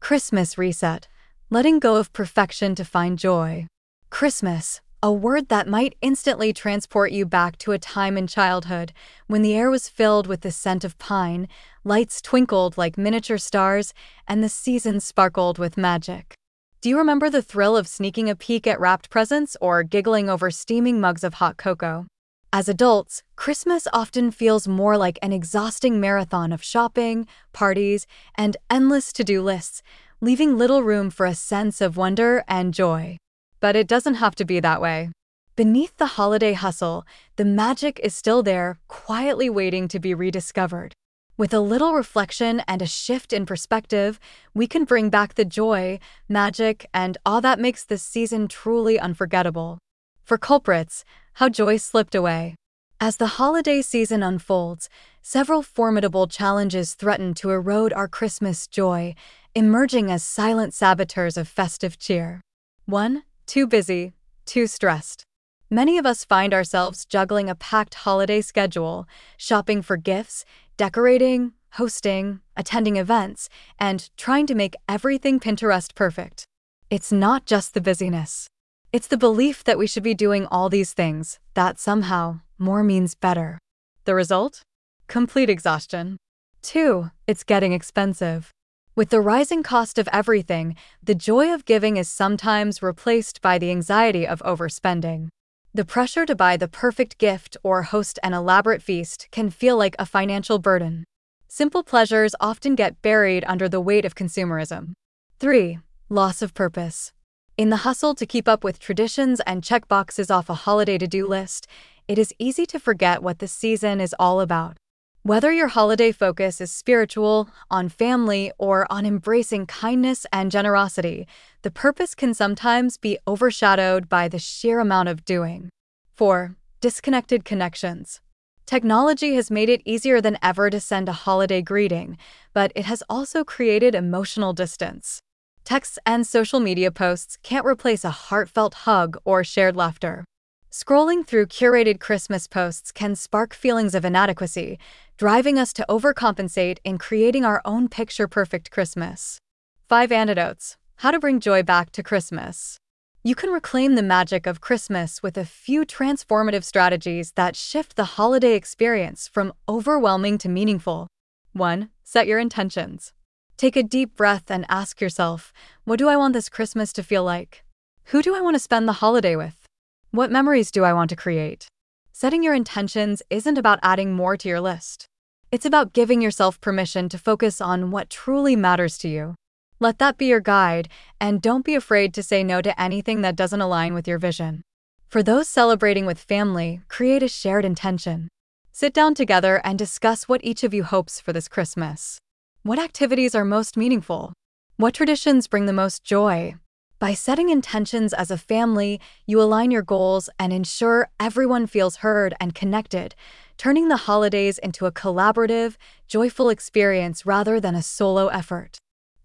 Christmas reset, letting go of perfection to find joy. Christmas, a word that might instantly transport you back to a time in childhood when the air was filled with the scent of pine, lights twinkled like miniature stars, and the season sparkled with magic. Do you remember the thrill of sneaking a peek at wrapped presents or giggling over steaming mugs of hot cocoa? As adults, Christmas often feels more like an exhausting marathon of shopping, parties, and endless to-do lists, leaving little room for a sense of wonder and joy. But it doesn't have to be that way. Beneath the holiday hustle, the magic is still there, quietly waiting to be rediscovered. With a little reflection and a shift in perspective, we can bring back the joy, magic, and all that makes this season truly unforgettable. For culprits, how joy slipped away. As the holiday season unfolds, several formidable challenges threaten to erode our Christmas joy, emerging as silent saboteurs of festive cheer. 1. Too busy, too stressed. Many of us find ourselves juggling a packed holiday schedule, shopping for gifts, decorating, hosting, attending events, and trying to make everything Pinterest perfect. It's not just the busyness. It's the belief that we should be doing all these things, that somehow more means better. The result? Complete exhaustion. 2. It's getting expensive. With the rising cost of everything, the joy of giving is sometimes replaced by the anxiety of overspending. The pressure to buy the perfect gift or host an elaborate feast can feel like a financial burden. Simple pleasures often get buried under the weight of consumerism. 3. Loss of purpose. In the hustle to keep up with traditions and check boxes off a holiday to-do list, it is easy to forget what the season is all about. Whether your holiday focus is spiritual, on family, or on embracing kindness and generosity, the purpose can sometimes be overshadowed by the sheer amount of doing. 4. Disconnected connections. Technology has made it easier than ever to send a holiday greeting, but it has also created emotional distance. Texts and social media posts can't replace a heartfelt hug or shared laughter. Scrolling through curated Christmas posts can spark feelings of inadequacy, driving us to overcompensate in creating our own picture-perfect Christmas. 5 antidotes. How to bring joy back to Christmas. You can reclaim the magic of Christmas with a few transformative strategies that shift the holiday experience from overwhelming to meaningful. 1. Set your intentions. Take a deep breath and ask yourself, what do I want this Christmas to feel like? Who do I want to spend the holiday with? What memories do I want to create? Setting your intentions isn't about adding more to your list. It's about giving yourself permission to focus on what truly matters to you. Let that be your guide, and don't be afraid to say no to anything that doesn't align with your vision. For those celebrating with family, create a shared intention. Sit down together and discuss what each of you hopes for this Christmas. What activities are most meaningful? What traditions bring the most joy? By setting intentions as a family, you align your goals and ensure everyone feels heard and connected, turning the holidays into a collaborative, joyful experience rather than a solo effort.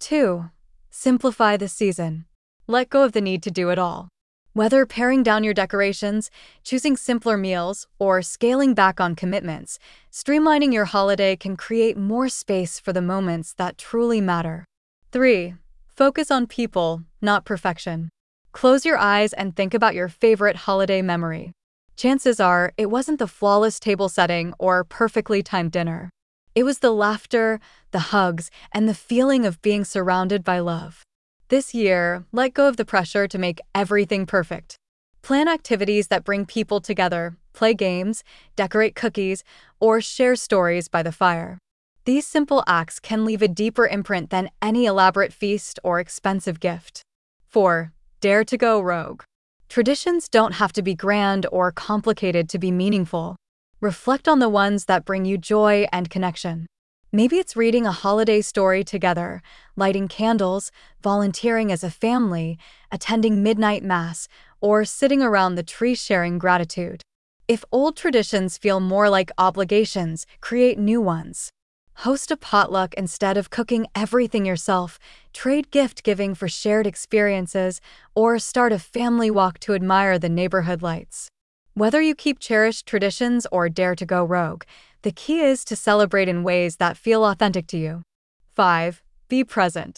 2. Simplify the season. Let go of the need to do it all. Whether paring down your decorations, choosing simpler meals, or scaling back on commitments, streamlining your holiday can create more space for the moments that truly matter. 3. Focus on people, not perfection. Close your eyes and think about your favorite holiday memory. Chances are it wasn't the flawless table setting or perfectly timed dinner. It was the laughter, the hugs, and the feeling of being surrounded by love. This year, let go of the pressure to make everything perfect. Plan activities that bring people together, play games, decorate cookies, or share stories by the fire. These simple acts can leave a deeper imprint than any elaborate feast or expensive gift. 4. Dare to go rogue. Traditions don't have to be grand or complicated to be meaningful. Reflect on the ones that bring you joy and connection. Maybe it's reading a holiday story together, lighting candles, volunteering as a family, attending midnight mass, or sitting around the tree sharing gratitude. If old traditions feel more like obligations, create new ones. Host a potluck instead of cooking everything yourself, trade gift giving for shared experiences, or start a family walk to admire the neighborhood lights. Whether you keep cherished traditions or dare to go rogue, the key is to celebrate in ways that feel authentic to you. 5. Be present.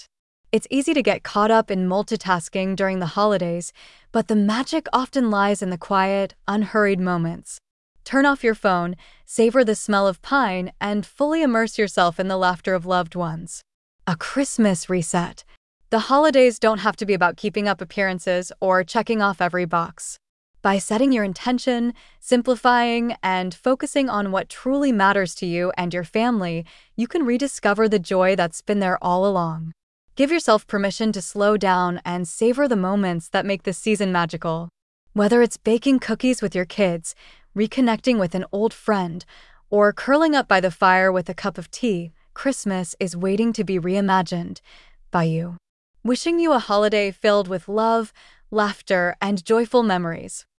It's easy to get caught up in multitasking during the holidays, but the magic often lies in the quiet, unhurried moments. Turn off your phone, savor the smell of pine, and fully immerse yourself in the laughter of loved ones. A Christmas reset. The holidays don't have to be about keeping up appearances or checking off every box. By setting your intention, simplifying, and focusing on what truly matters to you and your family, you can rediscover the joy that's been there all along. Give yourself permission to slow down and savor the moments that make this season magical. Whether it's baking cookies with your kids, reconnecting with an old friend, or curling up by the fire with a cup of tea, Christmas is waiting to be reimagined by you. Wishing you a holiday filled with love, laughter, and joyful memories.